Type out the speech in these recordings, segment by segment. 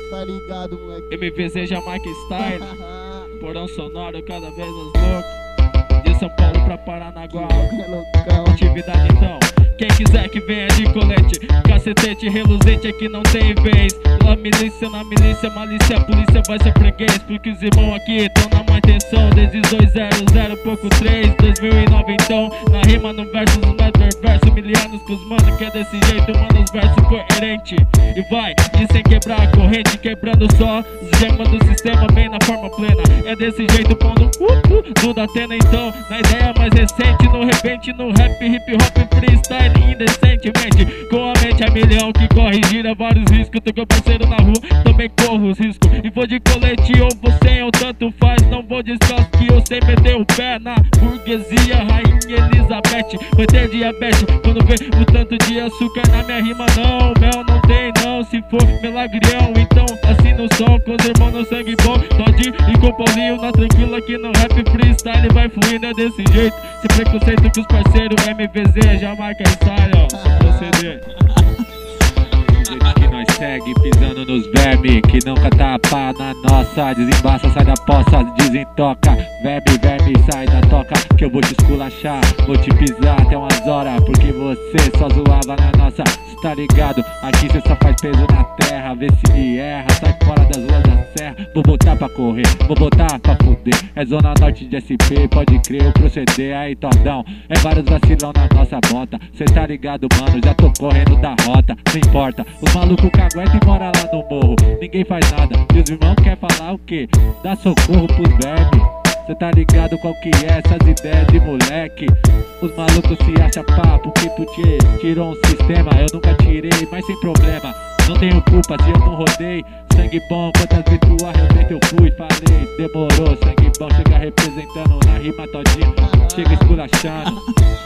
tá ligado, moleque. MVZ Jamaica Style, porão sonoro cada vez mais louco. De São Paulo pra Paranaguá, atividade então. Quem quiser que venha de colete, cacetete reluzente aqui não tem vez. Na milícia, malícia, a polícia vai ser freguês. Porque os irmãos aqui tão na má intenção. Desde 200, pouco 3, 2009 então. Na rima, no verso, no mais perverso. Milianos com os mano que é desse jeito, mano, os versos coerente. E vai, e sem quebrar a corrente, quebrando só os gemas do sistema, bem na forma plena. É desse jeito, pondo do Datena então. Na ideia mais recente, no repente, no rap, hip hop, freestyle. Indecentemente, com a mente a milhão que corre, gira vários riscos. Tô com parceiro na rua, também corro os riscos. E vou de colete ou você ou tanto faz. Não vou descalço que eu sei meter o pé na burguesia. Rainha Elizabeth, vai ter diabetes quando vê o tanto de açúcar na minha rima. Não, mel não tem não, se for milagrião. Então assim no som, com os irmãos no sangue bom. Pode ir com o Paulinho na tranquila que no rap freestyle vai fluindo, é desse jeito. Sem preconceito com os parceiros, MVZ, Jamaica Style, ó, proceder. Do jeito que nós segue, pisando nos vermes, que nunca tá pá na nossa. Desembaça, sai da poça, desentoca. Verme, sai da toca, que eu vou te esculachar. Vou te pisar até umas horas, porque você só zoava na nossa. Cê tá ligado? Aqui cê só faz peso na terra. Vê se me erra, sai fora das ruas da serra. Vou botar pra correr, vou botar pra fuder. É zona norte de SP, pode crer, eu proceder. Aí todão, é vários vacilão na nossa bota. Cê tá ligado, mano, já tô correndo da rota. Não importa, os malucos caguetam e mora lá no morro. Ninguém faz nada, e os irmãos quer falar o quê? Dá socorro pros vermes. Cê tá ligado qual que é essas ideias de moleque? Os malucos se acham pá, porque tu tirou um sistema. Eu nunca tirei, mas sem problema. Não tenho culpa se eu não rodei. Sangue bom, quantas vezes tu arrebenta eu fui. Falei, demorou, sangue bom. Chega representando na rima todinha. Chega esculachando.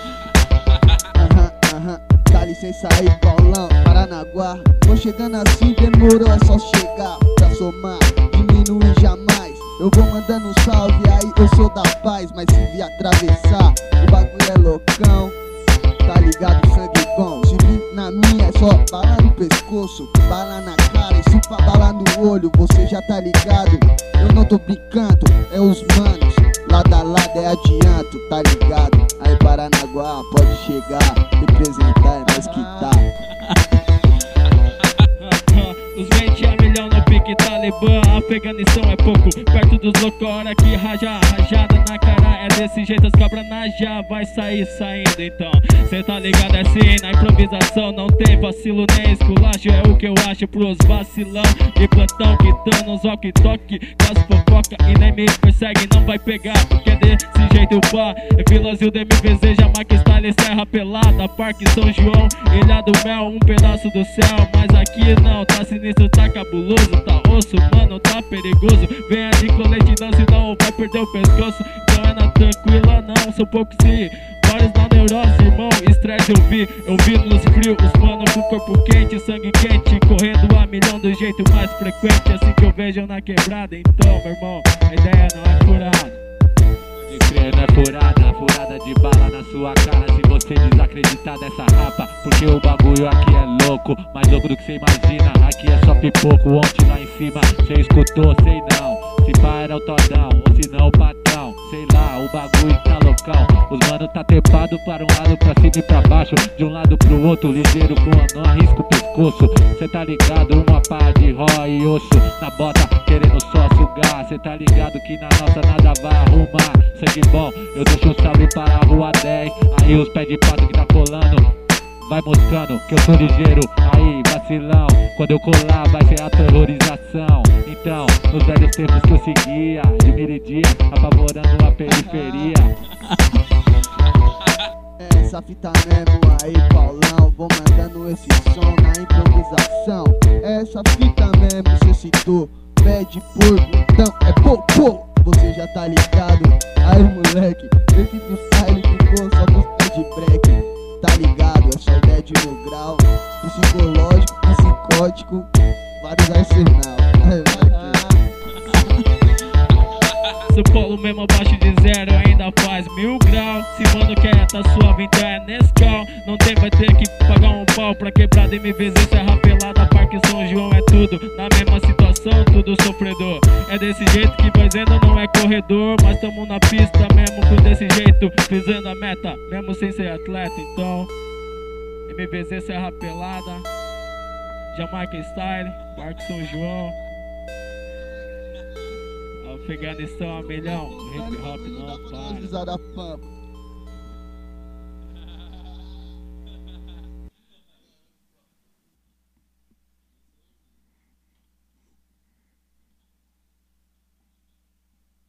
Dá licença aí, Paulão, Paranaguá. Vou chegando assim, demorou, é só chegar. Pra somar, diminuir jamais. Eu vou mandando um salve aí, eu sou da paz. Mas se vir atravessar, o bagulho é loucão. Tá ligado, sangue bom. Se vir na minha é só bala no pescoço, bala na cara e se pra bala no olho. Você já tá ligado, eu não tô brincando. É os manos, lado a lado é adianto, tá ligado? Aí Paranaguá, pode chegar, representar, é nós que tá. Os 20 a milhão no pique Talibã. Afeganistão é pouco, perto dos loucos. Hora que rajada na cara. É desse jeito, as cabras na já vai sair saindo então. Cê tá ligado, é assim, na improvisação não tem vacilo nem esculacho. É o que eu acho pros vacilão de plantão que tão nos walkie-talkie. Caso fofoca e nem me persegue, não vai pegar, porque é desse jeito pá. É Vilazil do MVZ, Jamaica Style, Serra Pelada, Parque São João, Ilha do Mel, um pedaço do céu. Mas aqui não, tá sinistro, tá cabuloso, tá osso, mano, tá perigoso. Venha de colete não, senão vai perder o pescoço. Então é na tranquila não, são poucos sim. Vários na neurose, irmão, estresse eu vi nos frios. Os mano com corpo quente, sangue quente, correndo a milhão do jeito mais frequente. Assim que eu vejo na quebrada, então meu irmão, a ideia não é furada. De crer, não é furada de bala na sua cara. Se você desacreditar dessa rapa, porque o bagulho aqui é louco, mais louco do que você imagina. Aqui é só pipoco, ontem lá em cima, cê escutou, sei não. Se pá era o todão, ou se não o patrão. Sei lá, o bagulho tá loucão. Os mano tá trepado para um lado, pra cima e pra baixo, de um lado pro outro, ligeiro com não arrisca o pescoço. Cê tá ligado, uma pá de ró e osso na bota, querendo só sugar. Cê tá ligado que na nossa nada vai arrumar. Sangue bom, eu deixo um salve para a rua 10. Aí os pés de pato que tá colando, vai mostrando que eu sou ligeiro. Aí vacilão, quando eu colar vai ser a terrorização. Então, nos velhos tempos que eu seguia, de miridia, apavorando a periferia. Essa fita mesmo aí, Paulão, vou mandando esse som na improvisação. Essa fita mesmo, cê citou, pé de porco, então é popô. Você já tá ligado, aí moleque, esse freestyle ficou só com pé de break. Tá ligado, é só ideia de mil grau, psicológico, psicótico, vários arsenal. São Paulo mesmo abaixo de zero ainda faz 1000 graus. Se mano quer tá suave então é Nescau. Não tem, vai ter que pagar um pau pra quebrar da MVZ, Serra Pelada, Parque São João, é tudo na mesma situação. coração, tudo sofredor. É desse jeito que vai vendo, não é corredor, mas tamo na pista mesmo com desse jeito, fazendo a meta, mesmo sem ser atleta. Então, MVZ Serra Pelada, Jamaica Style, Marco São João, Afeganistão a milhão, hip hop não para.